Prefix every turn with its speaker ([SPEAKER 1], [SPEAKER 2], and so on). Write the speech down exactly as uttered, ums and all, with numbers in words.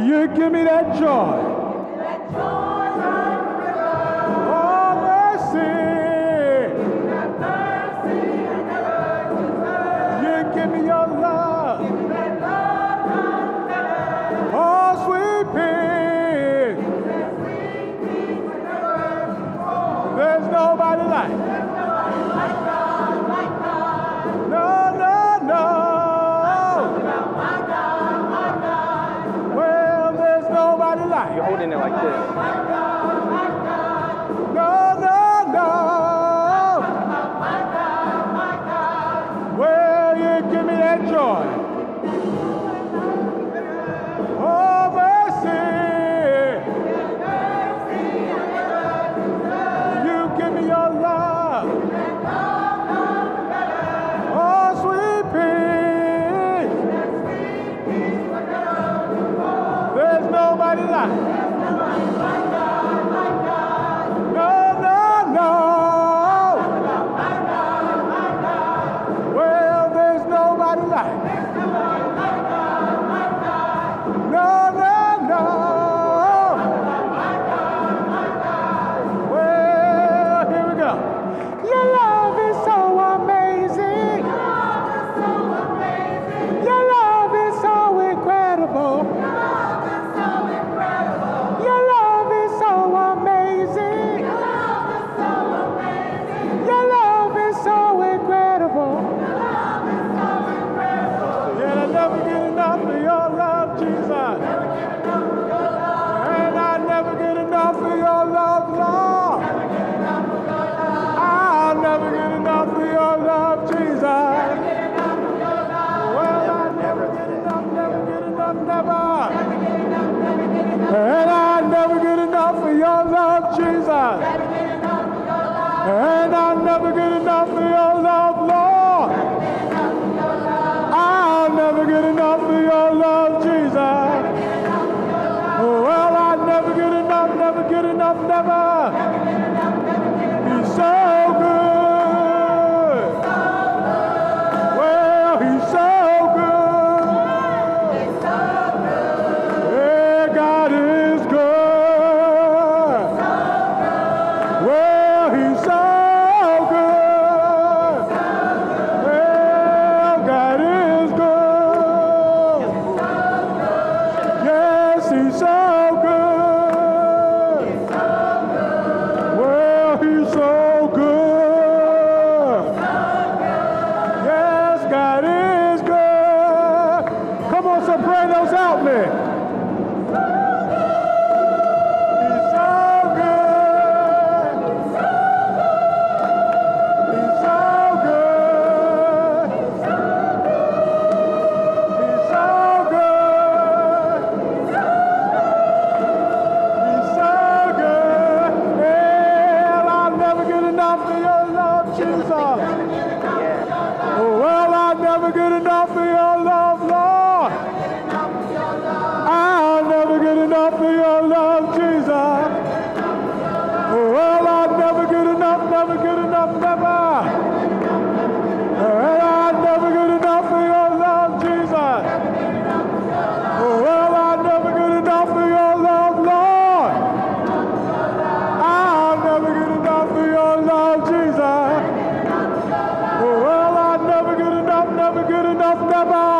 [SPEAKER 1] You give me that joy. Oh, mercy. You give me your love. Oh, sweet peace. There's nobody like. No, no, no. Well, there's nobody like.
[SPEAKER 2] You're holding it like this.
[SPEAKER 1] No, no, no. Well, you give me that joy. Oh, mercy. You give me your love. Oh, sweet peace. There's nobody like. No, no, no. Well, there's nobody like. No, no, no. Well, here we go. Your love is so amazing. Your love is so incredible. Your love is so amazing. Your love is so incredible. Yeah, I never get enough of your love, Jesus. And I never get enough of your love, Lord. I'll never get enough of your love, Jesus. Well, I never get enough, never get enough, never. And I never get enough of your love, Jesus. And I never get enough of your love, Lord. I'll never get enough of your love, Jesus. Well, I never get enough, never get enough, never. He's so good. Well, he's so good. Yeah, God is good. Well, he's so good. Well, God is good. Yes, he's so good. Well, he's so good. Yes, God is good. Come on, some pray those out, man. He's so good. He's so good. He's so good. He's so good. Well, I'll never get enough of your love, Jesus. Well, I'll never get enough of your love, Lord. I'll never get enough of your love, Jesus. Well, I'll never get enough, never get enough, never. And I'll never get enough of your love, Jesus. Well, I'll never get enough of your love, Lord. I'll never get enough of your love, Jesus. Well, I'll never get enough, never get enough, never.